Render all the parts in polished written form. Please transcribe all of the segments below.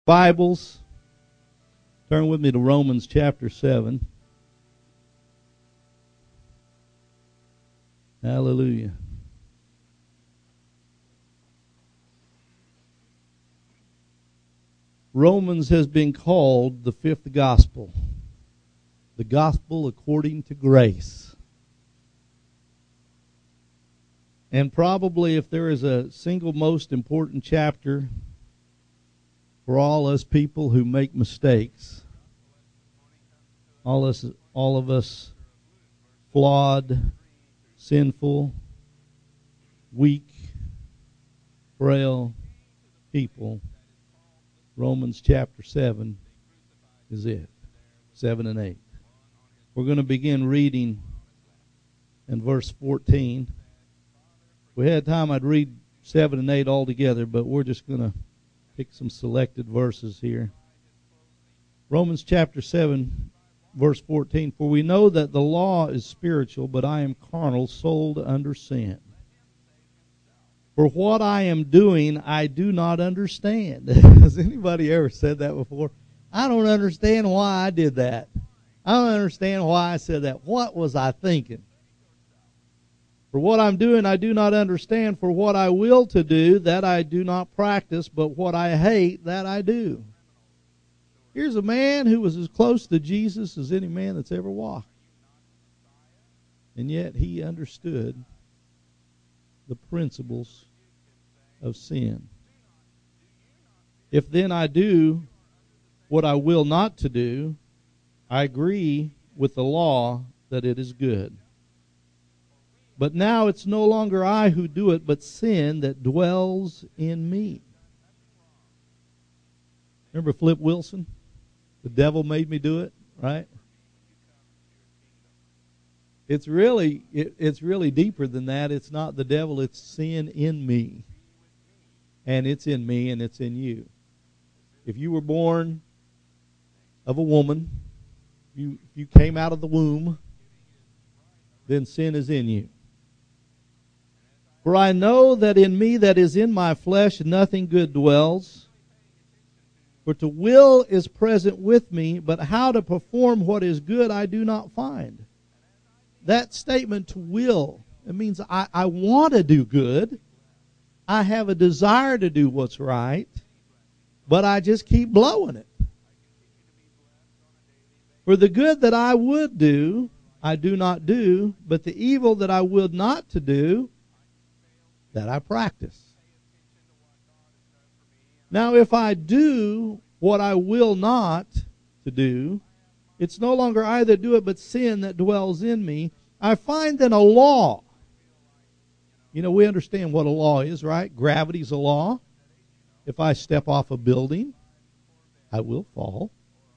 Bibles, turn with me to Romans chapter 7. Hallelujah. Romans has been called the fifth gospel, the gospel according to grace. And probably if there is a single most important chapter for all us people who make mistakes, all of us flawed, sinful, weak, frail people, Romans chapter 7 is it. 7 and 8. We're going to begin reading in verse 14. If we had time, I'd read 7 and 8 all together, but we're just going to pick some selected verses here. Romans chapter 7, verse 14. For we know that the law is spiritual, but I am carnal, sold under sin. For what I am doing, I do not understand. Has anybody ever said that before? I don't understand why I did that. I don't understand why I said that. What was I thinking? For what I'm doing, I do not understand. For what I will to do, that I do not practice, but what I hate, that I do. Here's a man who was as close to Jesus as any man that's ever walked. And yet he understood the principles of sin. If then I do what I will not to do, I agree with the law that it is good. But now it's no longer I who do it, but sin that dwells in me. Remember Flip Wilson? The devil made me do it, right? It's really deeper than that. It's not the devil, it's sin in me. And it's in me and it's in you. If you were born of a woman, you came out of the womb, then sin is in you. For I know that in me, that is in my flesh, nothing good dwells. For to will is present with me, but how to perform what is good I do not find. That statement, to will, it means I want to do good. I have a desire to do what's right, but I just keep blowing it. For the good that I would do, I do not do, but the evil that I would not to do, that I practice. Now if I do what I will not to do, it's no longer I that do it, but sin that dwells in me. I find then a law. You know, we understand what a law is, right? Gravity's a law. If I step off a building, I will fall.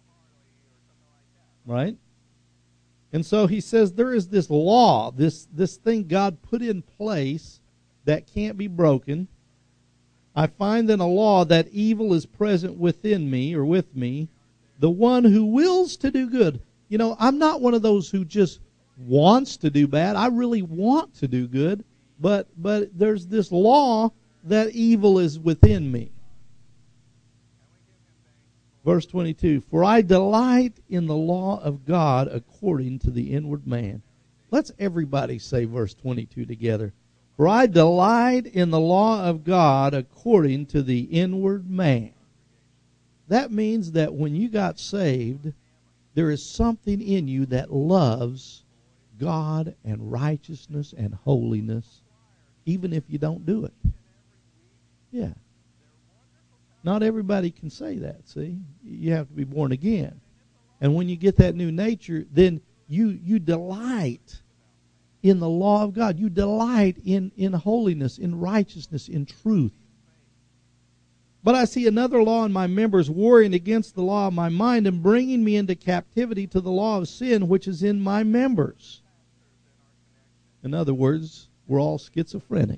Right? And so he says there is this law, this thing God put in place that can't be broken. I find in a law that evil is present within me, or with me, the one who wills to do good. You know, I'm not one of those who just wants to do bad. I really want to do good, but there's this law that evil is within me. Verse 22, for I delight in the law of God according to the inward man. Let's everybody say verse 22 together. For I delight in the law of God according to the inward man. That means that when you got saved, there is something in you that loves God and righteousness and holiness, even if you don't do it. Yeah. Not everybody can say that, see? You have to be born again. And when you get that new nature, then you delight in the law of God. You delight in holiness, in righteousness, in truth. But I see another law in my members, warring against the law of my mind and bringing me into captivity to the law of sin which is in my members. In other words, we're all schizophrenic.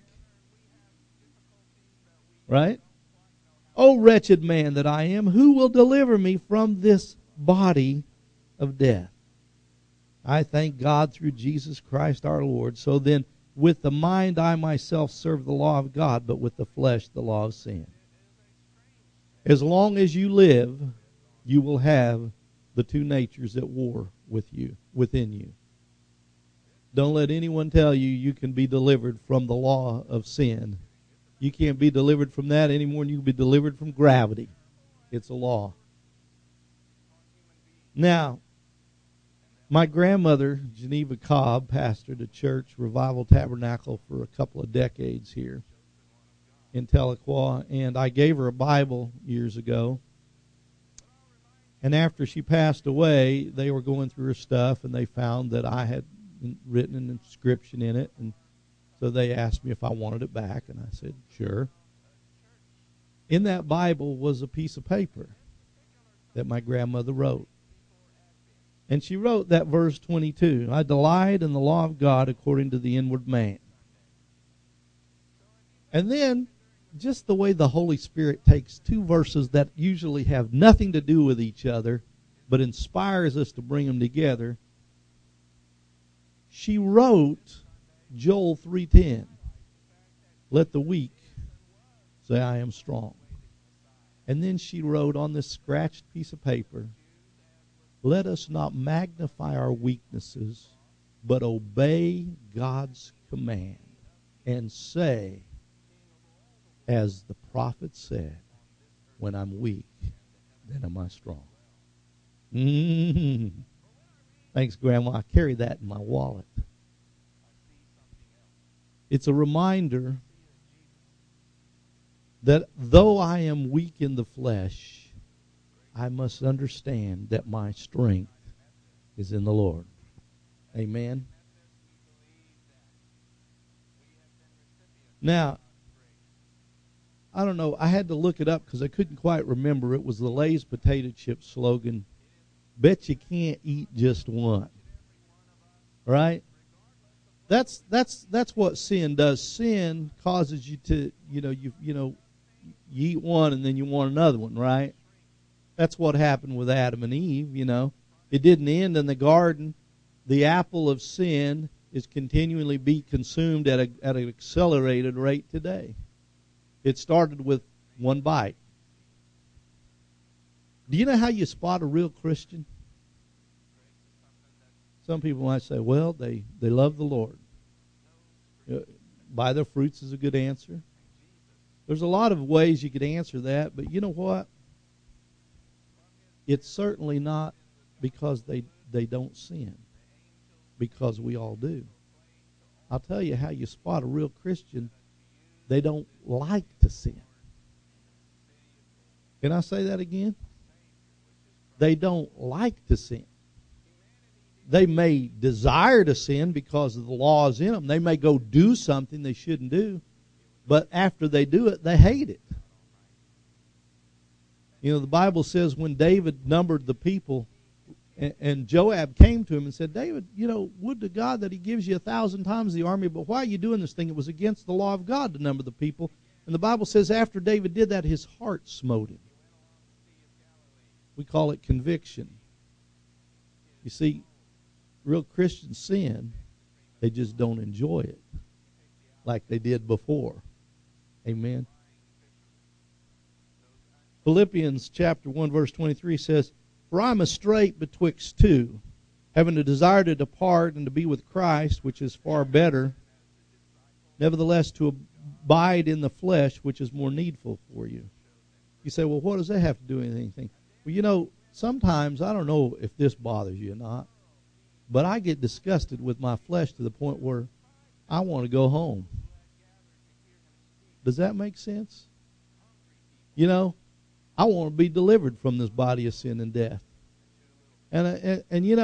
Right? O wretched man that I am, who will deliver me from this body of death? I thank God through Jesus Christ our Lord. So then, with the mind I myself serve the law of God, but with the flesh the law of sin. As long as you live, you will have the two natures at war within you. Don't let anyone tell you you can be delivered from the law of sin. You can't be delivered from that any more than you can be delivered from gravity. It's a law. Now, my grandmother, Geneva Cobb, pastored a church, Revival Tabernacle, for a couple of decades here in Tahlequah, and I gave her a Bible years ago. And after she passed away, they were going through her stuff, and they found that I had written an inscription in it, and so they asked me if I wanted it back, and I said, sure. In that Bible was a piece of paper that my grandmother wrote. And she wrote that verse 22, I delight in the law of God according to the inward man. And then, just the way the Holy Spirit takes two verses that usually have nothing to do with each other, but inspires us to bring them together, she wrote Joel 3:10. Let the weak say, I am strong. And then she wrote on this scratched piece of paper, let us not magnify our weaknesses, but obey God's command and say, as the prophet said, when I'm weak, then am I strong. Mm-hmm. Thanks, Grandma. I carry that in my wallet. It's a reminder that though I am weak in the flesh, I must understand that my strength is in the Lord. Amen. Now, I don't know. I had to look it up because I couldn't quite remember. It was the Lay's potato chip slogan, bet you can't eat just one. Right? That's what sin does. Sin causes you to, you eat one and then you want another one, right? That's what happened with Adam and Eve, It didn't end in the garden. The apple of sin is continually being consumed at an accelerated rate today. It started with one bite. Do you know how you spot a real Christian? Some people might say, well, they love the Lord. By their fruits is a good answer. There's a lot of ways you could answer that, but you know what? It's certainly not because they don't sin, because we all do. I'll tell you how you spot a real Christian. They don't like to sin. Can I say that again? They don't like to sin. They may desire to sin because of the laws in them. They may go do something they shouldn't do, but after they do it, they hate it. The Bible says when David numbered the people, and Joab came to him and said, David, would to God that he gives you 1,000 times the army, but why are you doing this thing? It was against the law of God to number the people. And the Bible says after David did that, his heart smote him. We call it conviction. You see, real Christians sin, they just don't enjoy it like they did before. Amen. Philippians chapter 1 verse 23 says, for I am astrait betwixt two, having a desire to depart and to be with Christ, which is far better, nevertheless to abide in the flesh, which is more needful for you. You say, well, what does that have to do with anything? Well, sometimes, I don't know if this bothers you or not, but I get disgusted with my flesh to the point where I want to go home. Does that make sense? I want to be delivered from this body of sin and death. And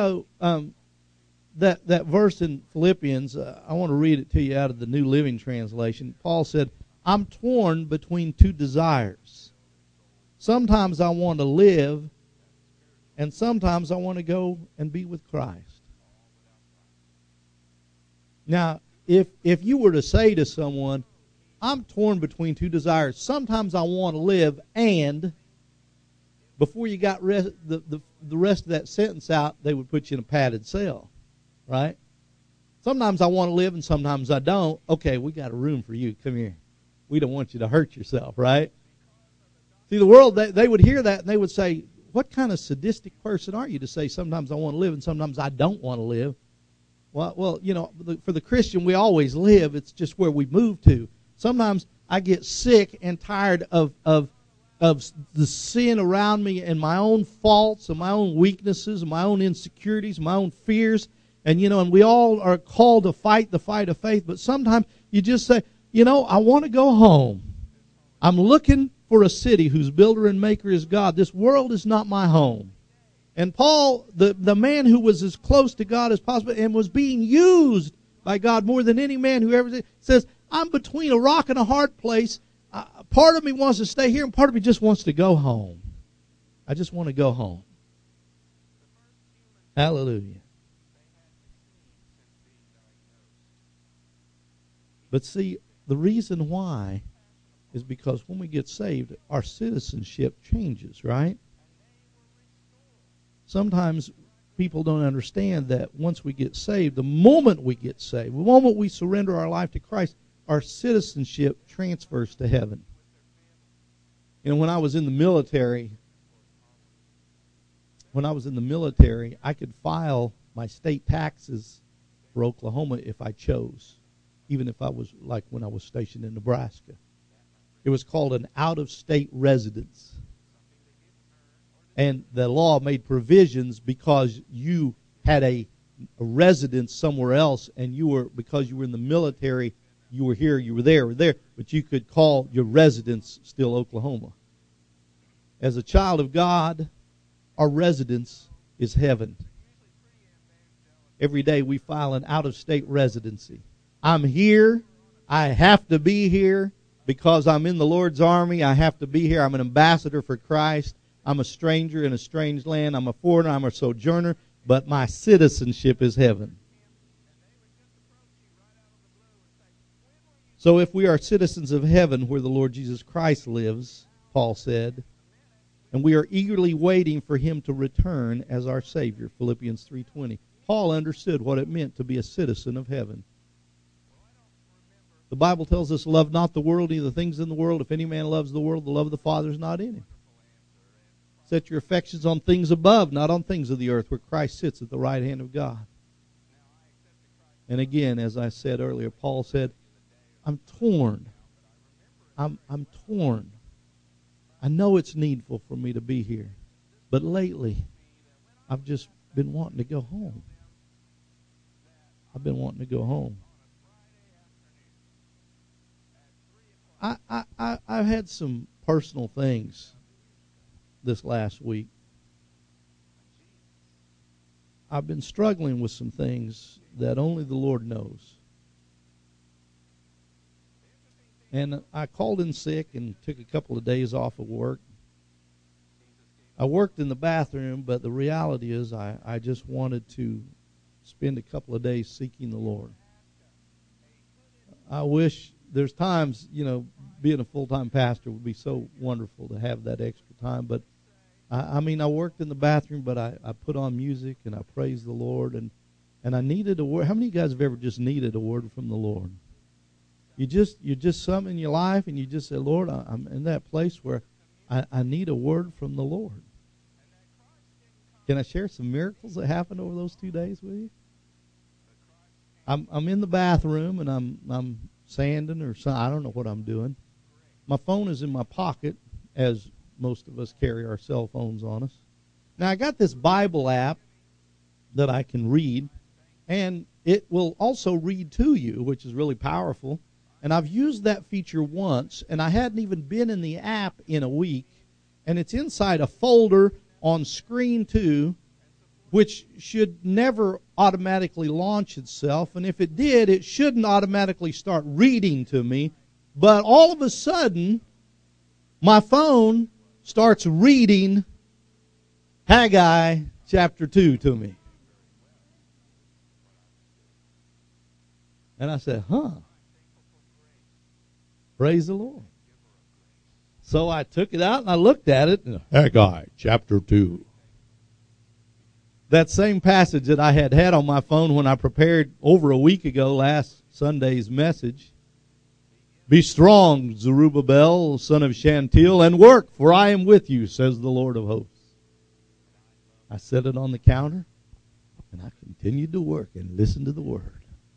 that verse in Philippians, I want to read it to you out of the New Living Translation. Paul said, I'm torn between two desires. Sometimes I want to live, and sometimes I want to go and be with Christ. Now, if you were to say to someone, I'm torn between two desires. Sometimes I want to live, and before you got the rest of that sentence out, they would put you in a padded cell, right? Sometimes I want to live, and sometimes I don't. Okay, we got a room for you. Come here. We don't want you to hurt yourself, right? See, the world, they would hear that and they would say, what kind of sadistic person are you to say sometimes I want to live and sometimes I don't want to live? Well, you know, for the Christian, we always live. It's just where we move to. Sometimes I get sick and tired of the sin around me and my own faults and my own weaknesses and my own insecurities, my own fears. And, you know, and we all are called to fight the fight of faith. But sometimes you just say, you know, I want to go home. I'm looking for a city whose builder and maker is God. This world is not my home. And Paul, the man who was as close to God as possible and was being used by God more than any man who ever did, says, I'm between a rock and a hard place. Part of me wants to stay here and part of me just wants to go home. I just want to go home. Hallelujah. But see, the reason why is because when we get saved, our citizenship changes, right? Sometimes people don't understand that once we get saved, the moment we get saved, the moment we surrender our life to Christ, our citizenship transfers to heaven. You know, when I was in the military, I could file my state taxes for Oklahoma if I chose, even if I was, like when I was stationed in Nebraska. It was called an out-of-state residence. And the law made provisions because you had a residence somewhere else, and because you were in the military, you were here, you were there, but you could call your residence still Oklahoma. As a child of God, our residence is heaven. Every day we file an out-of-state residency. I'm here. I have to be here because I'm in the Lord's army. I have to be here. I'm an ambassador for Christ. I'm a stranger in a strange land. I'm a foreigner. I'm a sojourner. But my citizenship is heaven. So if we are citizens of heaven where the Lord Jesus Christ lives, Paul said, and we are eagerly waiting for him to return as our Savior, Philippians 3:20. Paul understood what it meant to be a citizen of heaven. The Bible tells us, love not the world, neither the things in the world. If any man loves the world, the love of the Father is not in him. Set your affections on things above, not on things of the earth, where Christ sits at the right hand of God. And again, as I said earlier, Paul said, I'm torn. I'm torn. I know it's needful for me to be here. But lately, I've just been wanting to go home. I've been wanting to go home. I've had some personal things this last week. I've been struggling with some things that only the Lord knows. And I called in sick and took a couple of days off of work. I worked in the bathroom, but the reality is I just wanted to spend a couple of days seeking the Lord. I wish there's times, you know, being a full-time pastor would be so wonderful to have that extra time. But, I worked in the bathroom, but I put on music and I praised the Lord. And I needed a word. How many of you guys have ever just needed a word from the Lord? You're just something in your life, and you just say, Lord, I'm in that place where I need a word from the Lord. Can I share some miracles that happened over those 2 days with you? I'm in the bathroom, and I'm sanding or something. I don't know what I'm doing. My phone is in my pocket, as most of us carry our cell phones on us. Now, I got this Bible app that I can read, and it will also read to you, which is really powerful. And I've used that feature once, and I hadn't even been in the app in a week. And it's inside a folder on screen 2, which should never automatically launch itself. And if it did, it shouldn't automatically start reading to me. But all of a sudden, my phone starts reading Haggai chapter 2 to me. And I said, praise the Lord. So I took it out and I looked at it. And Haggai chapter 2. That same passage that I had on my phone when I prepared over a week ago, last Sunday's message, Be strong, Zerubbabel, son of Shealtiel, and work, for I am with you, says the Lord of hosts. I set it on the counter, and I continued to work and listen to the word.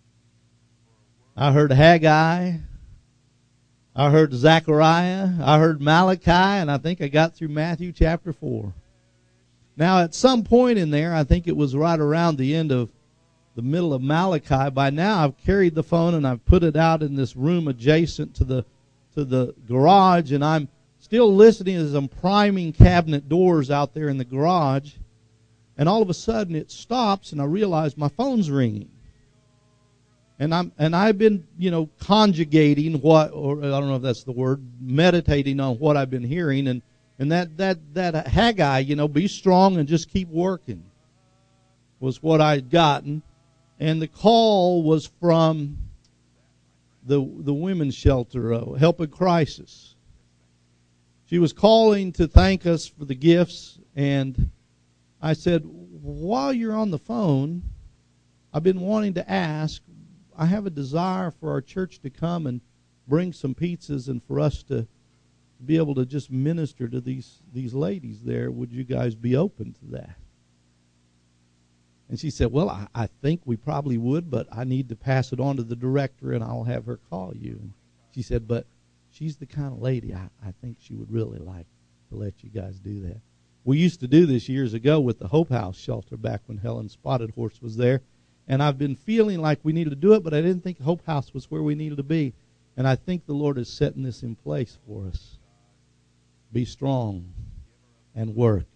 I heard Haggai, I heard Zechariah, I heard Malachi, and I think I got through Matthew chapter 4. Now, at some point in there, I think it was right around the end of the middle of Malachi. By now, I've carried the phone and I've put it out in this room adjacent to the garage, and I'm still listening as I'm priming cabinet doors out there in the garage. And all of a sudden, it stops, and I realize my phone's ringing. And I've been, conjugating or I don't know if that's the word, meditating on what I've been hearing, and that Haggai, be strong and just keep working, was what I had gotten. And the call was from the women's shelter, Help in Crisis. She was calling to thank us for the gifts, and I said, while you're on the phone, I've been wanting to ask, I have a desire for our church to come and bring some pizzas and for us to be able to just minister to these ladies there. Would you guys be open to that? And she said, well, I think we probably would, but I need to pass it on to the director, and I'll have her call you. And she said, but she's the kind of lady I think she would really like to let you guys do that. We used to do this years ago with the Hope House shelter back when Helen Spotted Horse was there. And I've been feeling like we needed to do it, but I didn't think Hope House was where we needed to be. And I think the Lord is setting this in place for us. Be strong and work.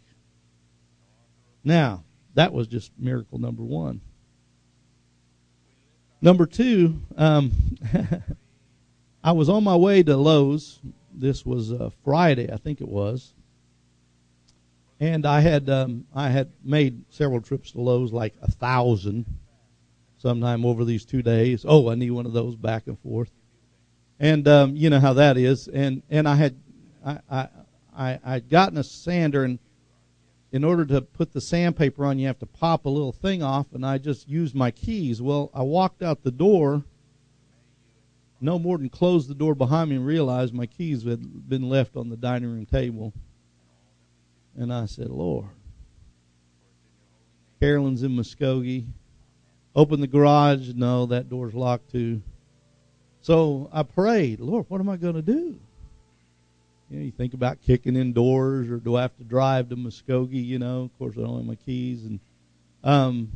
Now, that was just miracle number 1. Number 2, I was on my way to Lowe's. This was Friday, I think it was. And I had made several trips to Lowe's, like 1,000 sometime over these 2 days. Oh, I need one of those back and forth. And you know how that is. And I'd gotten a sander, and in order to put the sandpaper on, you have to pop a little thing off, and I just used my keys. Well, I walked out the door, no more than closed the door behind me, and realized my keys had been left on the dining room table. And I said, Lord, Carolyn's in Muskogee. Open the garage. No, that door's locked too. So I prayed, Lord, what am I going to do? You think about kicking in doors, or do I have to drive to Muskogee? Of course, I don't have my keys. And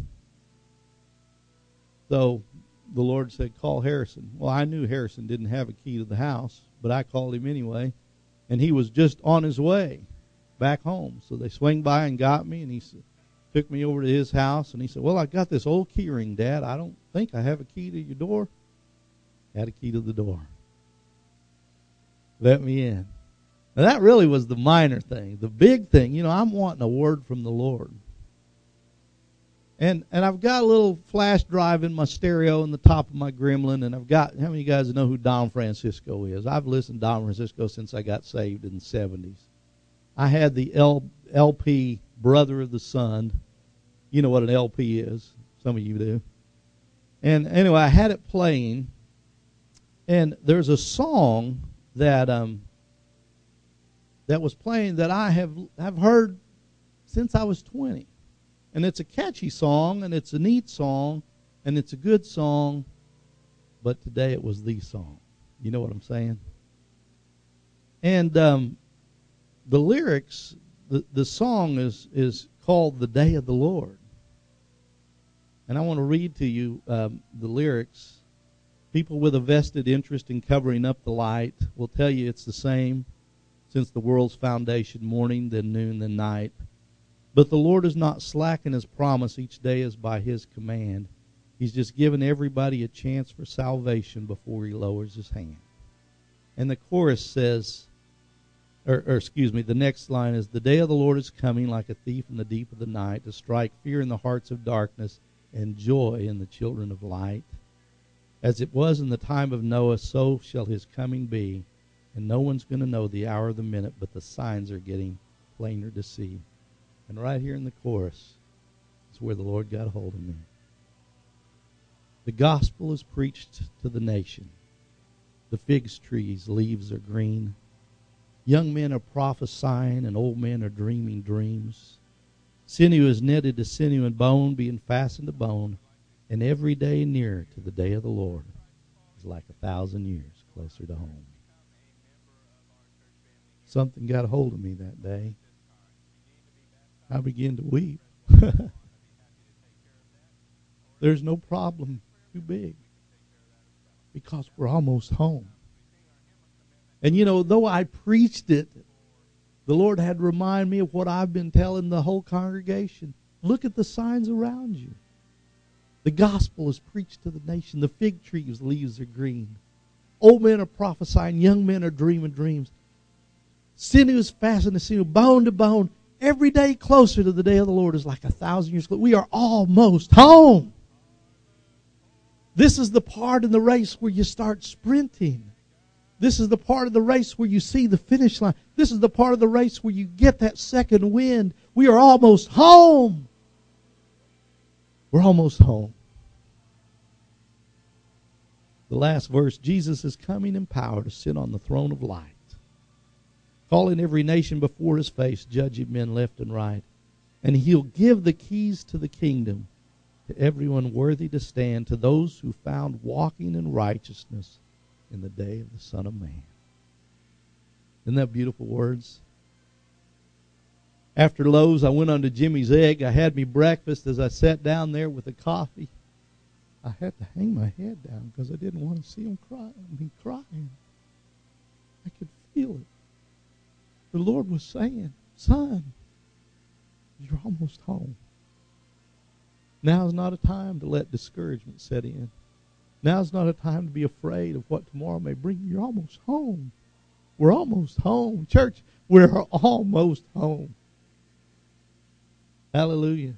so the Lord said, call Harrison. Well, I knew Harrison didn't have a key to the house, but I called him anyway. And he was just on his way back home. So they swung by and got me, and he took me over to his house. And he said, well, I got this old key ring, Dad. I don't think I have a key to your door. I had a key to the door. Let me in. Now, that really was the minor thing. The big thing, I'm wanting a word from the Lord. And I've got a little flash drive in my stereo in the top of my Gremlin, and I've got, how many of you guys know who Don Francisco is? I've listened to Don Francisco since I got saved in the 70s. I had the LP Brother of the Sun. You know what an LP is. Some of you do. And anyway, I had it playing, and there's a song that was playing that I have heard since I was 20. And it's a catchy song, and it's a neat song, and it's a good song, but today it was the song. You know what I'm saying? And the lyrics, the song is called The Day of the Lord. And I want to read to you the lyrics. People with a vested interest in covering up the light will tell you it's the same since the world's foundation, morning, then noon, then night. But the Lord is not slack in His promise. Each day is by His command. He's just given everybody a chance for salvation before He lowers His hand. And the chorus says, the next line is, the day of the Lord is coming like a thief in the deep of the night to strike fear in the hearts of darkness and joy in the children of light. As it was in the time of Noah, so shall His coming be. And no one's going to know the hour or the minute, but the signs are getting plainer to see. And right here in the chorus is where the Lord got a hold of me. The gospel is preached to the nation. The fig tree's leaves are green. Young men are prophesying, and old men are dreaming dreams. Sinew is knitted to sinew, and bone being fastened to bone, and every day nearer to the day of the Lord is like 1,000 years closer to home. Something got a hold of me that day. I began to weep. There's no problem too big because we're almost home. And you know, though I preached it, the Lord had to remind me of what I've been telling the whole congregation. Look at the signs around you. The gospel is preached to the nation. The fig tree's leaves are green. Old men are prophesying. Young men are dreaming dreams. Sinew is fastened to sinew, bone to bone. Every day closer to the day of the Lord is like 1,000 years closer. We are almost home. This is the part in the race where you start sprinting. This is the part of the race where you see the finish line. This is the part of the race where you get that second wind. We are almost home. We're almost home. The last verse, Jesus is coming in power to sit on the throne of light, calling every nation before his face, judging men left and right. And he'll give the keys to the kingdom to everyone worthy to stand, to those who found walking in righteousness in the day of the Son of Man. Isn't that beautiful words? After Lowe's, I went on to Jimmy's Egg. I had me breakfast. As I sat down there with the coffee, I had to hang my head down because I didn't want to see him crying. I could feel it. The Lord was saying, son, you're almost home. Now is not a time to let discouragement set in. Now is not a time to be afraid of what tomorrow may bring. You're almost home. We're almost home. Church, we're almost home. Hallelujah.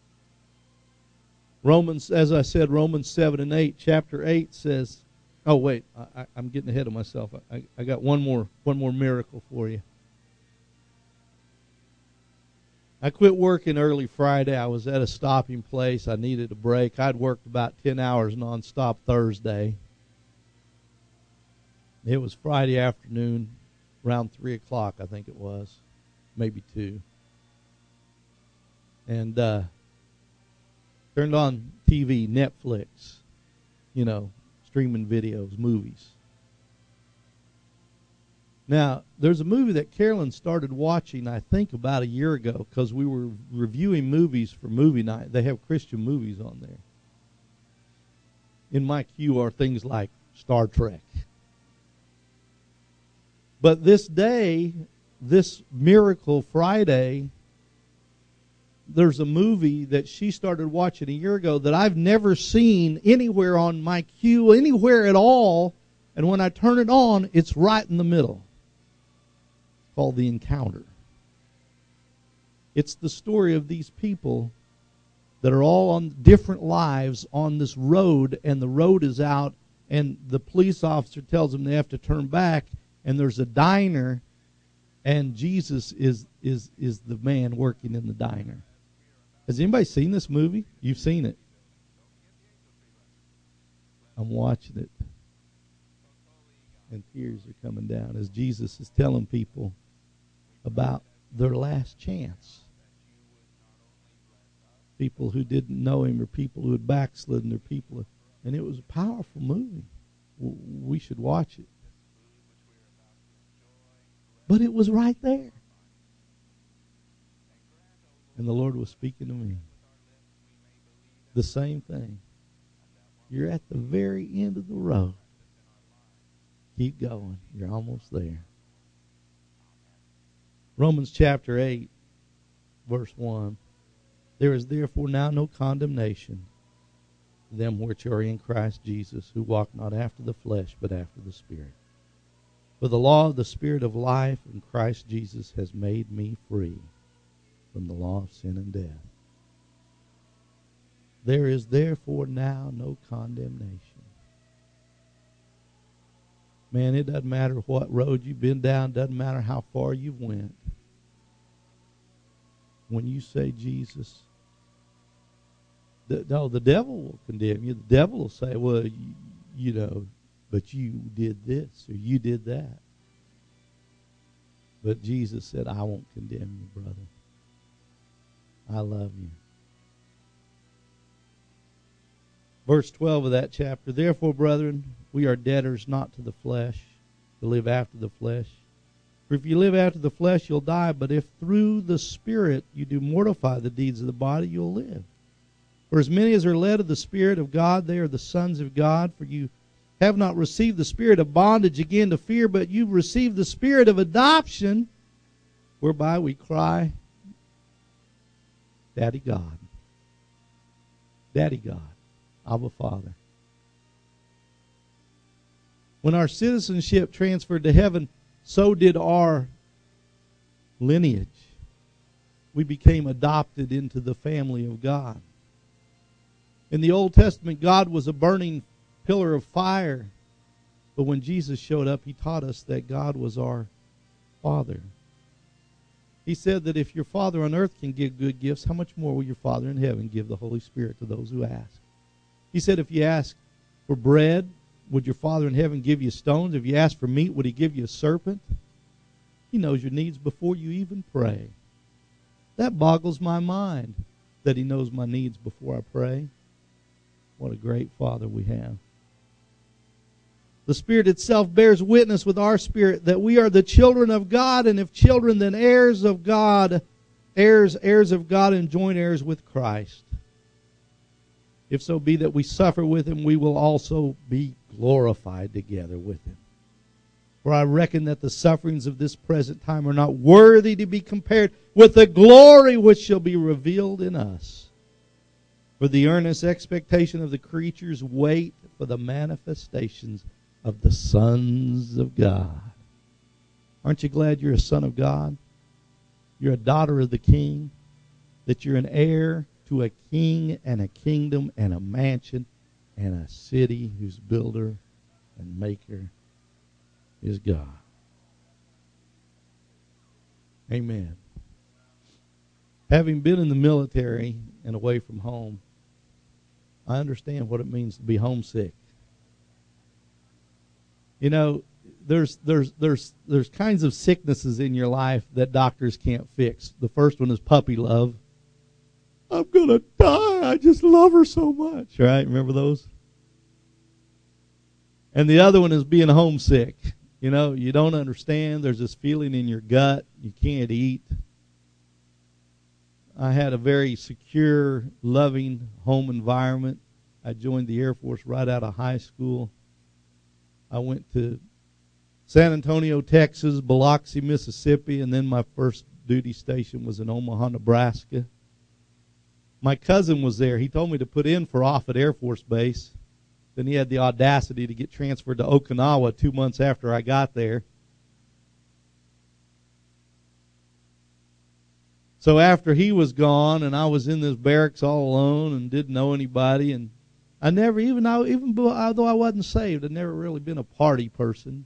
Romans, as I said, Romans 7 and 8, chapter 8 says, oh wait, I'm getting ahead of myself. I got one more miracle for you. I quit working early Friday. I was at a stopping place. I needed a break. I'd worked about 10 hours nonstop Thursday. It was Friday afternoon, around 3 o'clock, I think it was, maybe 2. And turned on TV, Netflix, streaming videos, movies. Now, there's a movie that Carolyn started watching, I think, about a year ago, because we were reviewing movies for movie night. They have Christian movies on there. In my queue are things like Star Trek. But this day, this Miracle Friday, there's a movie that she started watching a year ago that I've never seen anywhere on my queue, anywhere at all. And when I turn it on, it's right in the middle. Called The Encounter. It's the story of these people that are all on different lives on this road, and the road is out, and the police officer tells them they have to turn back, and there's a diner, and Jesus is the man working in the diner. Has anybody seen this movie? You've seen it. I'm watching it, and tears are coming down as Jesus is telling people about their last chance. People who didn't know him, or people who had backslidden, or people, and it was a powerful movie. We should watch it. But it was right there. And the Lord was speaking to me. The same thing. You're at the very end of the road. Keep going. You're almost there. Romans chapter 8, verse 1. There is therefore now no condemnation to them which are in Christ Jesus, who walk not after the flesh, but after the Spirit. For the law of the Spirit of life in Christ Jesus has made me free from the law of sin and death. There is therefore now no condemnation. Man, it doesn't matter what road you've been down, doesn't matter how far you've went. When you say Jesus, the devil will condemn you. The devil will say, well, but you did this or you did that. But Jesus said, I won't condemn you, brother. I love you. Verse 12 of that chapter, therefore, brethren, we are debtors not to the flesh, to live after the flesh. For if you live after the flesh, you'll die. But if through the Spirit you do mortify the deeds of the body, you'll live. For as many as are led of the Spirit of God, they are the sons of God. For you have not received the spirit of bondage again to fear, but you've received the Spirit of adoption, whereby we cry, Daddy God. Daddy God. Abba Father. When our citizenship transferred to heaven, so did our lineage. We became adopted into the family of God. In the Old Testament, God was a burning pillar of fire. But when Jesus showed up, he taught us that God was our Father. He said that if your Father on earth can give good gifts, how much more will your Father in heaven give the Holy Spirit to those who ask? He said if you ask for bread, would your Father in heaven give you stones? If you ask for meat, would he give you a serpent? He knows your needs before you even pray. That boggles my mind that he knows my needs before I pray. What a great Father we have. The Spirit itself bears witness with our spirit that we are the children of God, and if children, then heirs of God, heirs of God, and joint heirs with Christ. If so be that we suffer with him, we will also be glorified together with him. For I reckon that the sufferings of this present time are not worthy to be compared with the glory which shall be revealed in us. For the earnest expectation of the creatures wait for the manifestations of the sons of God. Aren't you glad you're a son of God? You're a daughter of the King, that you're an heir to a king and a kingdom and a mansion and a city whose builder and maker is God. Amen. Having been in the military and away from home, I understand what it means to be homesick. You know, there's kinds of sicknesses in your life that doctors can't fix. The first one is puppy love. I'm going to die. I just love her so much. Right? Remember those? And the other one is being homesick. You know, you don't understand. There's this feeling in your gut. You can't eat. I had a very secure, loving home environment. I joined the Air Force right out of high school. I went to San Antonio, Texas, Biloxi, Mississippi, and then my first duty station was in Omaha, Nebraska. My cousin was there. He told me to put in for Offutt Air Force Base. Then he had the audacity to get transferred to Okinawa 2 months after I got there. So after he was gone and I was in this barracks all alone and didn't know anybody, and I never, even though I wasn't saved, I'd never really been a party person.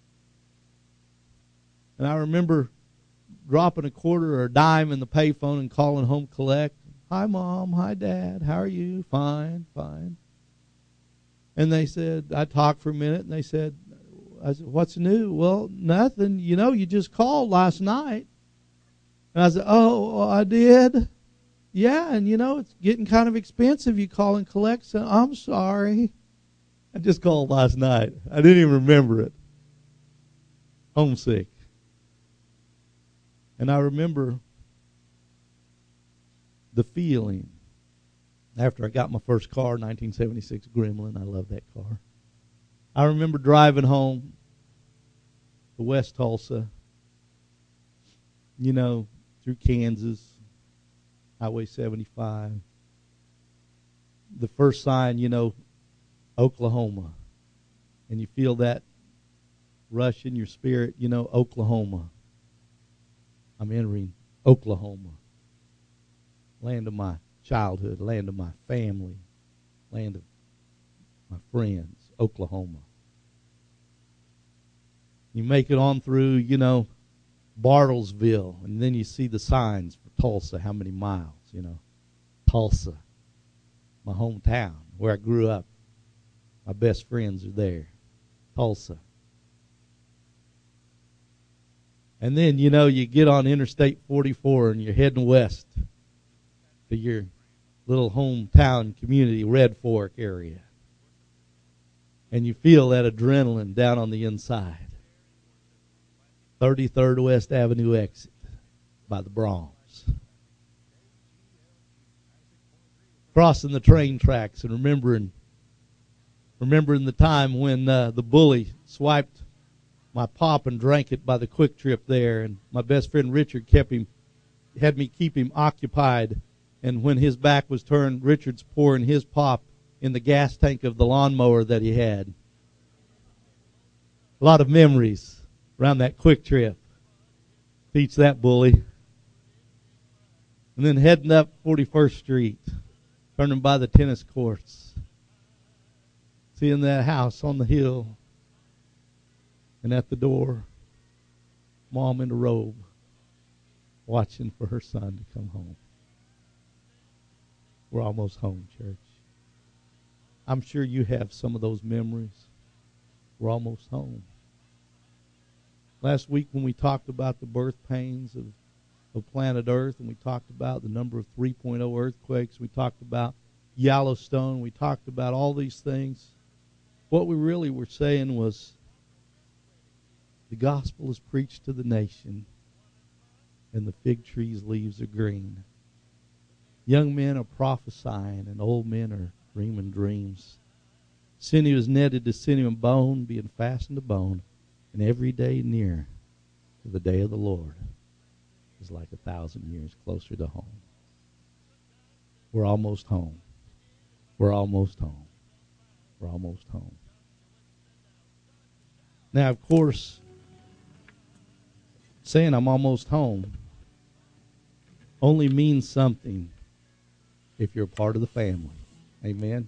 And I remember dropping a quarter or a dime in the payphone and calling home collect. Hi, Mom. Hi, Dad. How are you? Fine, fine. And they said, I talked for a minute, and they said, I said, what's new? Well, nothing. You know, you just called last night. And I said, oh, I did? Yeah, and you know, it's getting kind of expensive. You call and collect. So I'm sorry. I just called last night. I didn't even remember it. Homesick. And I remember the feeling after I got my first car, 1976 Gremlin. I love that car. I remember driving home to West Tulsa, you know, through Kansas, Highway 75. The first sign, you know, Oklahoma. And you feel that rush in your spirit, you know, Oklahoma. I'm entering Oklahoma. Land of my childhood, land of my family, land of my friends, Oklahoma. You make it on through, you know, Bartlesville, and then you see the signs for Tulsa, how many miles, you know. Tulsa, my hometown, where I grew up. My best friends are there. Tulsa. And then, you get on Interstate 44 and you're heading west to your little hometown community, Red Fork area. And you feel that adrenaline down on the inside. 33rd West Avenue exit by the Brahms. Crossing the train tracks and remembering the time when the bully swiped my pop and drank it by the Quick Trip there, and my best friend Richard had me keep him occupied, and when his back was turned, Richard's pouring his pop in the gas tank of the lawnmower that he had. A lot of memories around that Quick Trip. Teach that bully. And then heading up 41st Street, turning by the tennis courts, seeing that house on the hill, and at the door, Mom in a robe, watching for her son to come home. We're almost home, church. I'm sure you have some of those memories. We're almost home. Last week when we talked about the birth pains of planet Earth, and we talked about the number of 3.0 earthquakes, we talked about Yellowstone, we talked about all these things, what we really were saying was the gospel is preached to the nation, and the fig tree's leaves are green. Young men are prophesying, and old men are dreaming dreams. Sinew is netted to sinew, and bone being fastened to bone, and every day near to the day of the Lord is like 1,000 years closer to home. We're almost home. We're almost home. We're almost home. Now, of course, saying I'm almost home only means something if you're a part of the family. Amen?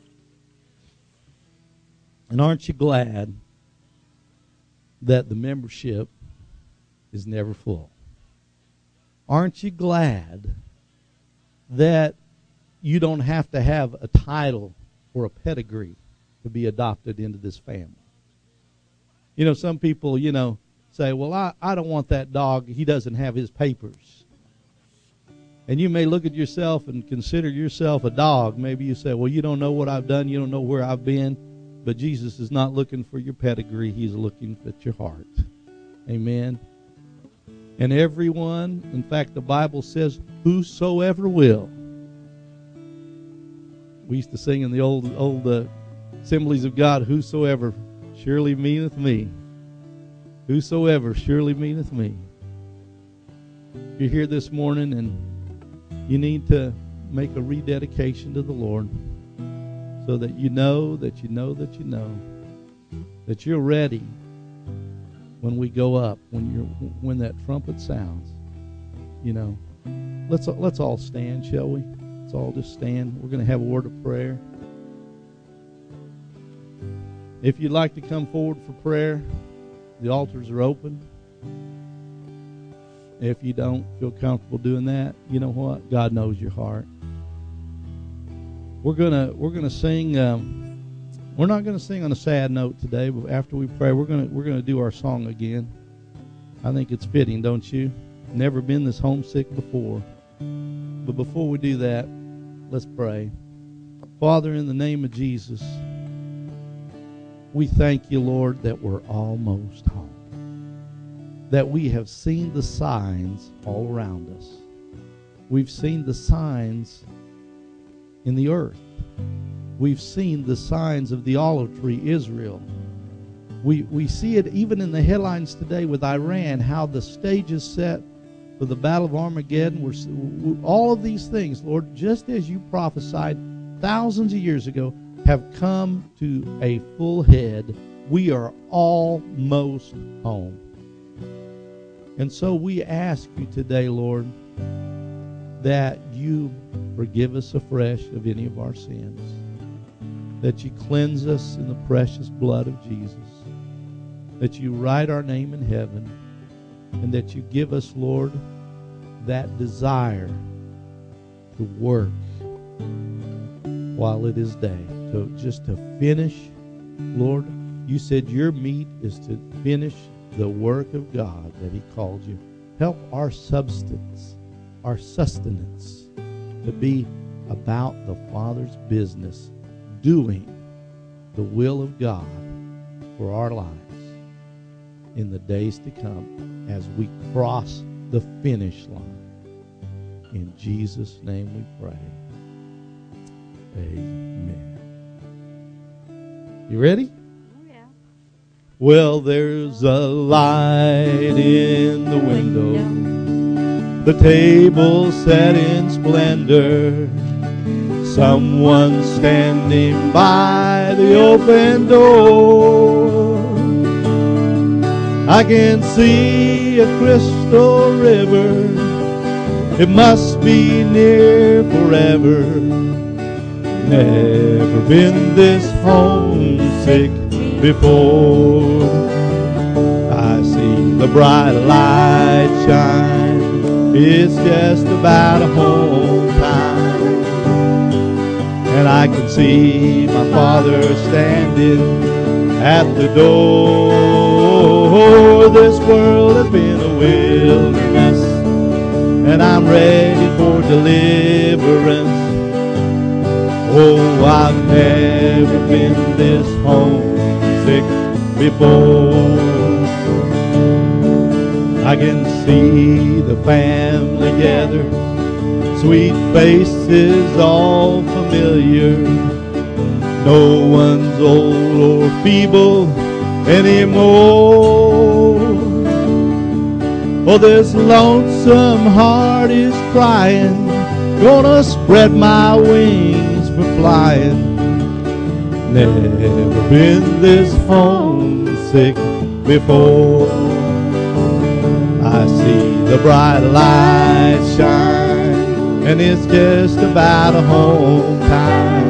And aren't you glad that the membership is never full? Aren't you glad that you don't have to have a title or a pedigree to be adopted into this family? Some people, say, well, I don't want that dog. He doesn't have his papers. And you may look at yourself and consider yourself a dog. Maybe you say, well, you don't know what I've done. You don't know where I've been. But Jesus is not looking for your pedigree. He's looking at your heart. Amen. And everyone, in fact, the Bible says, whosoever will. We used to sing in the old Assemblies of God, whosoever surely meaneth me. Whosoever surely meaneth me. If you're here this morning and you need to make a rededication to the Lord so that you know that you're ready when we go up, when that trumpet sounds, let's all stand, shall we? Let's all just stand. We're going to have a word of prayer. If you'd like to come forward for prayer, the altars are open. If you don't feel comfortable doing that, you know what? God knows your heart. We're gonna sing. We're not gonna sing on a sad note today, but after we pray, we're gonna do our song again. I think it's fitting, don't you? Never been this homesick before. But before we do that, let's pray. Father, in the name of Jesus, we thank you, Lord, that we're almost home. That we have seen the signs all around us. We've seen the signs in the earth. We've seen the signs of the olive tree, Israel. We see it even in the headlines today with Iran, how the stage is set for the Battle of Armageddon. All of these things, Lord, just as you prophesied thousands of years ago, have come to a full head. We are almost home. And so we ask you today, Lord, that you forgive us afresh of any of our sins, that you cleanse us in the precious blood of Jesus, that you write our name in heaven, and that you give us, Lord, that desire to work while it is day, to finish, Lord, You said your meat is to finish the work of God that He called you. Help our substance, our sustenance, to be about the Father's business, doing the will of God for our lives in the days to come as we cross the finish line. In Jesus' name we pray. Amen. You ready? Oh, yeah. Well, there's a light in the window, the table set in splendor, someone standing by the open door. I can see a crystal river, it must be near forever. Never been this homesick before. I see the bright light shine, it's just about home time. And I can see my Father standing at the door. This world has been a wilderness, and I'm ready for deliverance. Oh, I've never been this homesick before. I can see the family gathered, sweet faces all familiar. No one's old or feeble anymore. Oh, this lonesome heart is crying, gonna spread my wings for flying. Never been this homesick before. I see the bright light shine, and it's just about a home time.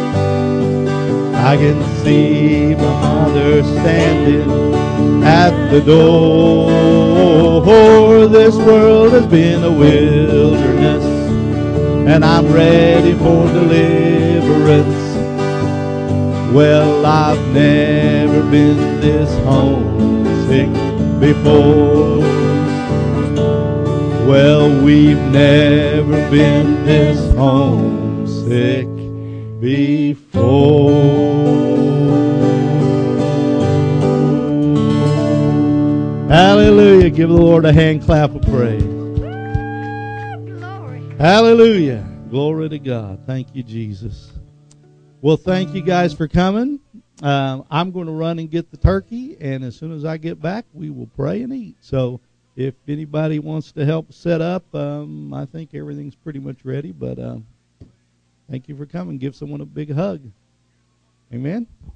I can see my Mother standing at the door. This world has been a wilderness, and I'm ready for deliverance. Well, I've never been this homesick before. Well, we've never been this homesick before. Hallelujah. Give the Lord a hand clap of praise. Glory. Hallelujah. Glory to God. Thank you, Jesus. Well, thank you guys for coming. I'm going to run and get the turkey, and as soon as I get back, we will pray and eat. So if anybody wants to help set up, I think everything's pretty much ready, but thank you for coming. Give someone a big hug. Amen.